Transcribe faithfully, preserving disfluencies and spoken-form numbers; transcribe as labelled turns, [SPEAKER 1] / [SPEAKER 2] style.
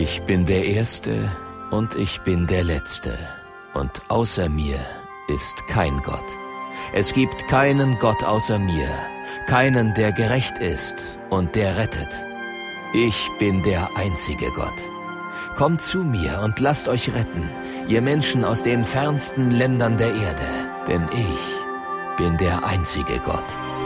[SPEAKER 1] Ich bin der Erste und ich bin der Letzte, und außer mir ist kein Gott. Es gibt keinen Gott außer mir, keinen, der gerecht ist und der rettet. Ich bin der einzige Gott. Kommt zu mir und lasst euch retten, ihr Menschen aus den fernsten Ländern der Erde, denn ich bin der einzige Gott.